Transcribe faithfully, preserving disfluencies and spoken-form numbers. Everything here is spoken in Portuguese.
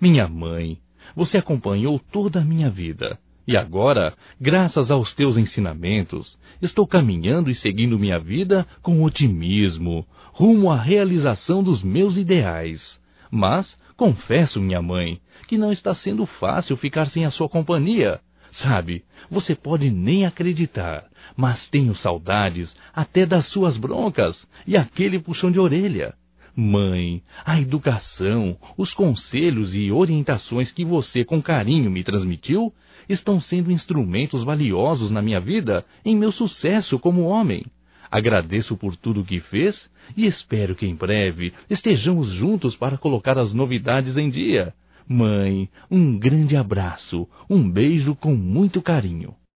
Minha mãe, você acompanhou toda a minha vida. E agora, graças aos teus ensinamentos, estou caminhando e seguindo minha vida com otimismo, rumo à realização dos meus ideais. Mas, confesso, minha mãe, que não está sendo fácil ficar sem a sua companhia. Sabe, você pode nem acreditar, mas tenho saudades até das suas broncas e aquele puxão de orelha. Mãe, a educação, os conselhos e orientações que você com carinho me transmitiu estão sendo instrumentos valiosos na minha vida em meu sucesso como homem. Agradeço por tudo que fez e espero que em breve estejamos juntos para colocar as novidades em dia. Mãe, um grande abraço, um beijo com muito carinho.